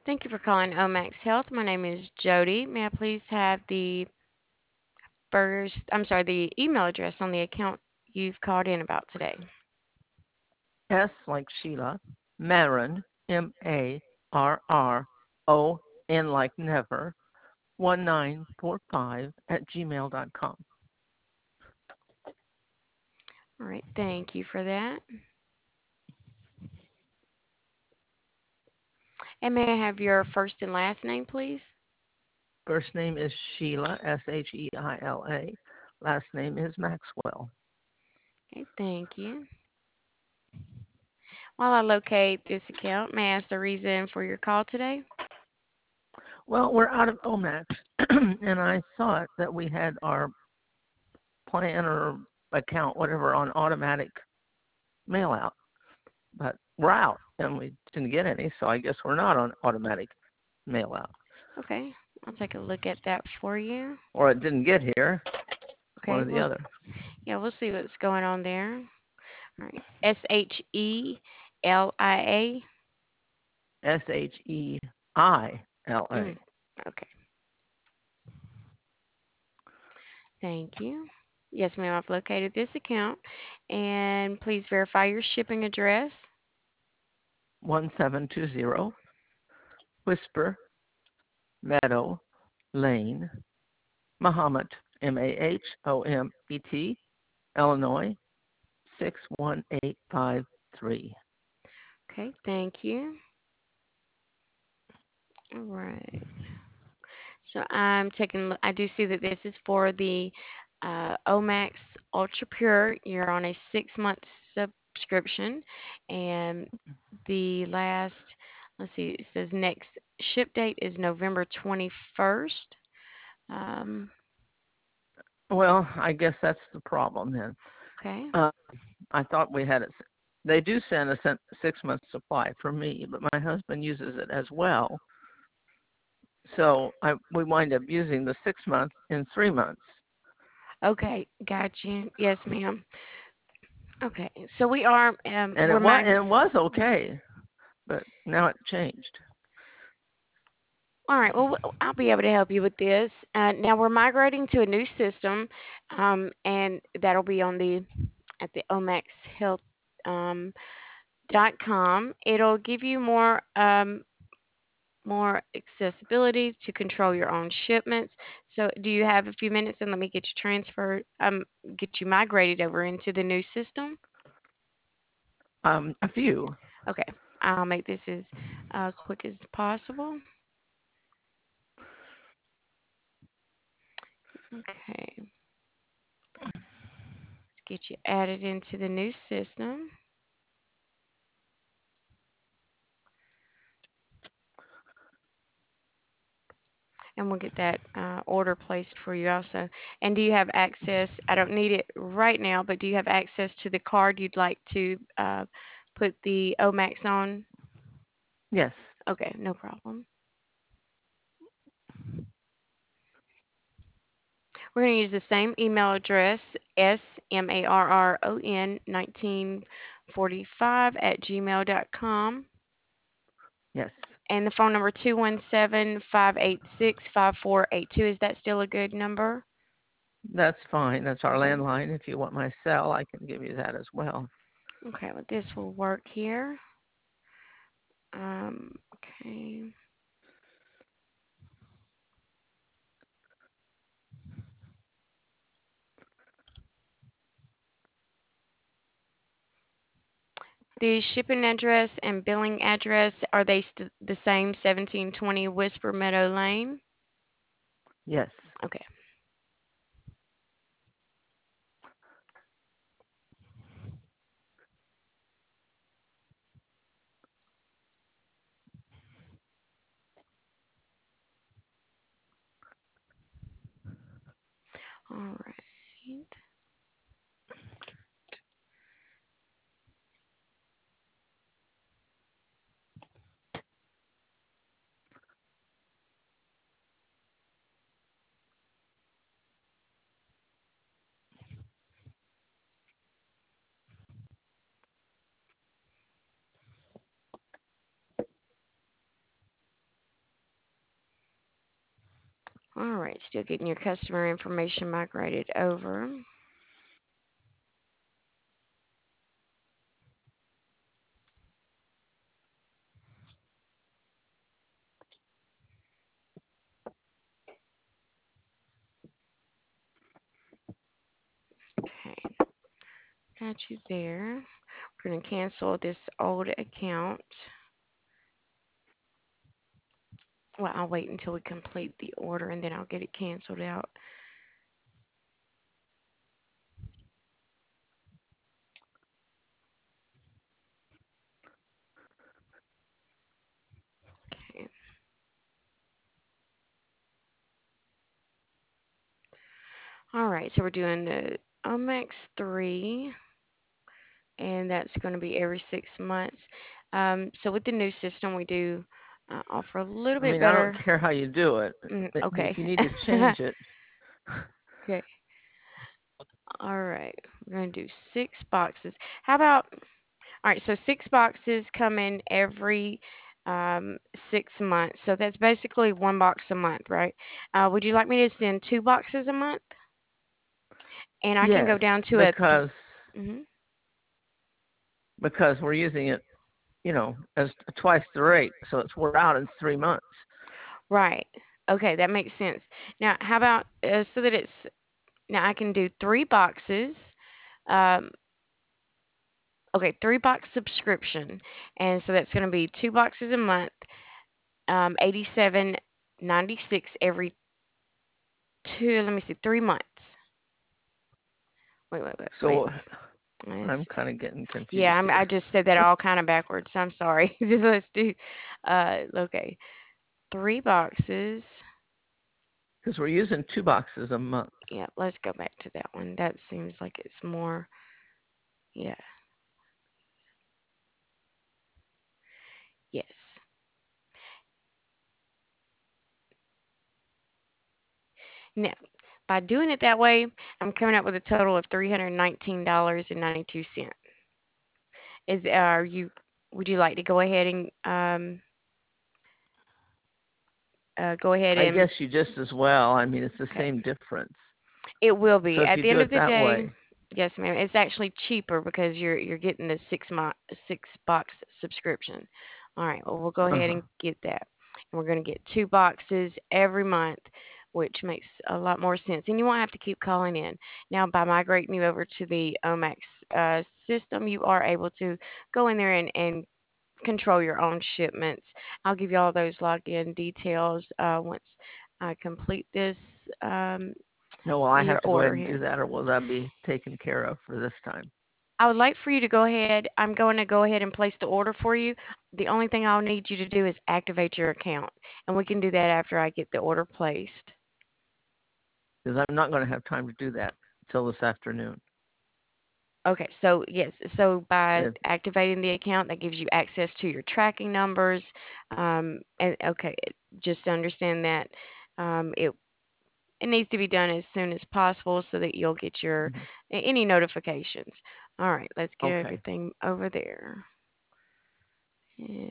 Thank you for calling Omax Health. My name is Jody. May I please have the email address on the account you've called in about today? S like Sheila, Maron, Marron, like never, 1945 at gmail.com. All right, thank you for that. And may I have your first and last name, please? First name is Sheila, Sheila. Last name is Maxwell. Okay, thank you. While I locate this account, may I ask the reason for your call today? Well, we're out of Omax, and I thought that we had our plan or account, whatever, on automatic mail out, but we're out and we didn't get any, so I guess we're not on automatic mail out. Okay, I'll take a look at that for you. Or it didn't get here, one Okay, or the well, other. yeah, we'll see what's going on there. All right, Shelia. Sheila. Mm, okay, thank you. Yes, ma'am, I've located this account. And please verify your shipping address. 1720 Whisper Meadow Lane, Mahomet, Mahomet, Illinois, 61853. Okay, thank you. All right. So I do see that this is for the Omax Ultra Pure. You're on a 6 month subscription. And the last, let's see, it says next ship date is November 21st. Um, Well, I guess that's the problem then. okay. Uh, I thought we had it. They do send a 6 month supply for me, but my husband uses it as well. So we wind up using the 6 month in 3 months. Okay, got you. Yes, ma'am. Okay, so we are And we're mag. it was okay, but now it changed. All right, well, I'll be able to help you with this. Now we're migrating to a new system, and that'll be on the at the omaxhealth um, .com. It'll give you more accessibility to control your own shipments. So, do you have a few minutes, and let me get you transferred, get you migrated over into the new system? A few. Okay, I'll make this as quick as possible. Okay, let's get you added into the new system. And we'll get that order placed for you also. And do you have access? I don't need it right now, but do you have access to the card you'd like to put the Omax on? Yes. Okay, no problem. We're going to use the same email address, SMARRON1945 at gmail.com. Yes. And the phone number 217-586-5482. Is that still a good number? That's fine. That's our Okay. landline. If you want my cell, I can give you that as well. Okay, well, this will work here. Okay. The shipping address and billing address, are they the same, 1720 Whisper Meadow Lane? Yes. Okay. All right. All right, still getting your customer information migrated over. Okay, got you there. We're going to cancel this old account. Well, I'll wait until we complete the order and then I'll get it canceled out. Okay. All right, so we're doing the Omex 3, and that's going to be every 6 months. So with the new system, we do offer a little I bit mean, I don't better. care how you do it. If Okay. you need to change it, Okay. All right. We're going to do 6 boxes. How about, all right, so 6 boxes come in every 6 months. So that's basically 1 box a month, right? Would you like me to send 2 boxes a month? And I can go yes, down to a mhm. because we're using it, as twice the rate, so we're out in 3 months. Right. Okay, that makes sense. Now, how about so that it's now I can do 3 boxes. Um, okay, 3 box subscription, and so that's going to be 2 boxes a month. 87.96 every two. Let me see, 3 months. Wait. So I'm Let's, kind of getting yeah, confused I here just said that all kind of backwards. I'm sorry. Just let's do. Okay, 3 boxes. because we're using 2 boxes a month. Yeah, let's go back to that one. That seems like it's more. Yeah. Yes. Now, by doing it that way, I'm coming up with a total of $319.92. Are you? Would you like to go ahead and go ahead I and guess you just as well. I mean, it's the okay? same difference. It will So be if at you the do end of it the that day. way, Yes, ma'am. It's actually cheaper because you're getting the 6 box subscription. All right. Well, we'll go ahead uh-huh. and get that, and we're going to get 2 boxes every month, which makes a lot more sense. And you won't have to keep calling in. Now, by migrating you over to the Omax system, you are able to go in there and control your own shipments. I'll give you all those login details once I complete this No, will I your have to go ahead order and do here. that, or will that be taken care of for this time? I would like for you to go ahead. I'm going to go ahead and place the order for you. The only thing I'll need you to do is activate your account, and we can do that after I get the order placed. Because I'm not going to have time to do that until this afternoon. Okay, so yes, so by If, activating the account, that gives you access to your tracking numbers. And okay, just understand that it needs to be done as soon as possible so that you'll get your mhm. any notifications. All right, let's get Okay. everything over there. And,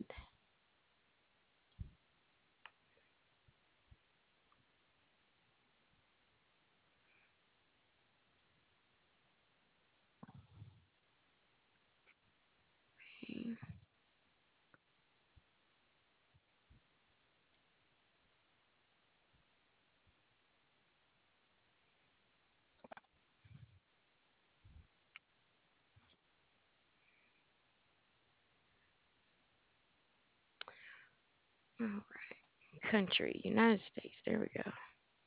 all right, country, United States. There we go.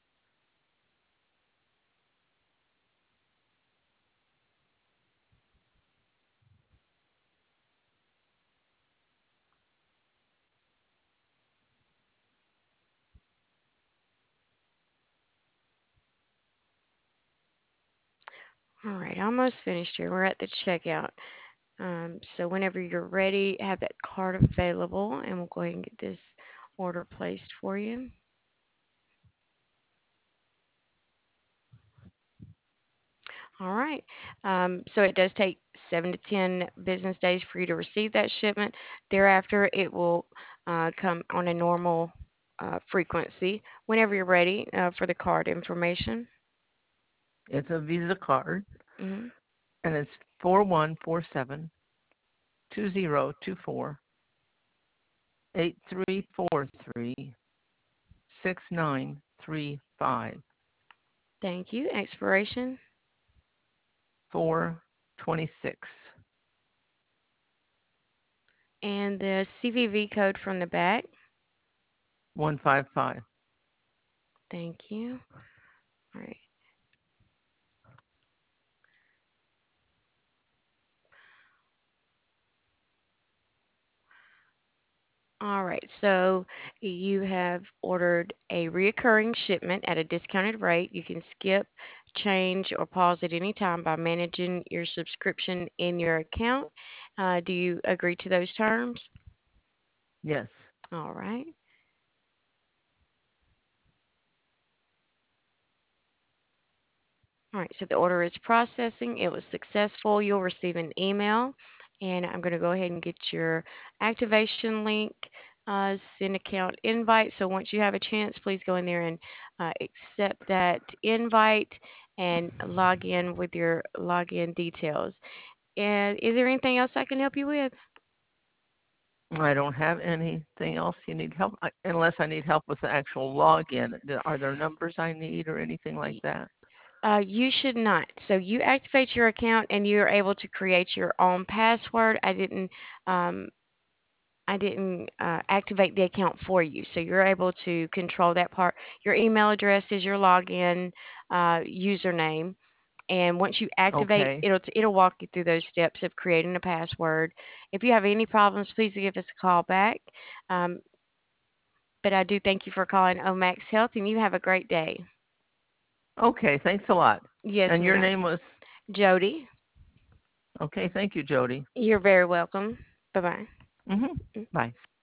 All right, almost finished here. We're at the checkout. So whenever you're ready, have that card available, and we'll go ahead and get this order placed for you. All right. So it does take 7 to 10 business days for you to receive that shipment. Thereafter, it will come on a normal. frequency whenever you're ready for the card information. It's a Visa card, Hmm. and it's 4147-2024-8343-6935. Thank you. Expiration 426. and the CVV code from the back. 155. Thank you. All right. All right, so you have ordered a reoccurring shipment at a discounted rate. You can skip, change, or pause at any time by managing your subscription in your account. Do you agree to those terms? Yes. All right. All right, so the order is processing. It was successful. You'll receive an email, and I'm going to go ahead and get your activation link, send account invite. So once you have a chance, please go in there and accept that invite and log in with your login details. And is there anything else I can help you with? I don't have anything else you need help, unless I need help with the actual login. Are there numbers I need or anything like Y- that? You should not. So you activate your account and you're able to create your own password. Um, I didn't activate the account for you, so you're able to control that part. Your email address is your login username, and once you activate, Okay. it'll walk you through those steps of creating a password. If you have any problems, please give us a call back. Um, but I do thank you for calling Omax Health, and you have a great day. Okay. Thanks a lot. Yes, And your ma'am. name was? Jody, Okay. Thank you, Jody. you're very welcome. Bye bye. Bye.